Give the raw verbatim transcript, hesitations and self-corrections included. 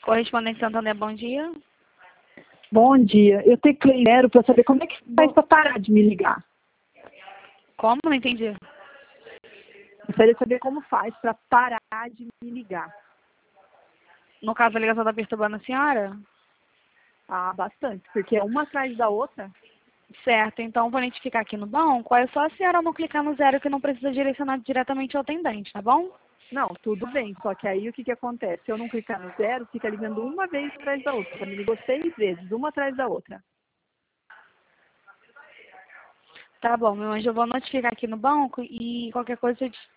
Correspondente Santander, bom dia. Bom dia. Eu teclei zero para saber como é que faz para parar de me ligar. Como? Não entendi. Gostaria de saber como faz para parar de me ligar. No caso, a ligação está perturbando a senhora? Ah, bastante, porque é uma atrás da outra. Certo, então para a gente ficar aqui no banco, é só a senhora não clicar no zero que não precisa direcionar diretamente ao atendente, tá bom? Não, tudo bem, só que aí o que, que acontece? Se eu não clicar no zero, fica ligando uma vez atrás da outra. Já me ligou seis vezes, uma atrás da outra. Tá bom, meu anjo, eu vou notificar aqui no banco e qualquer coisa eu te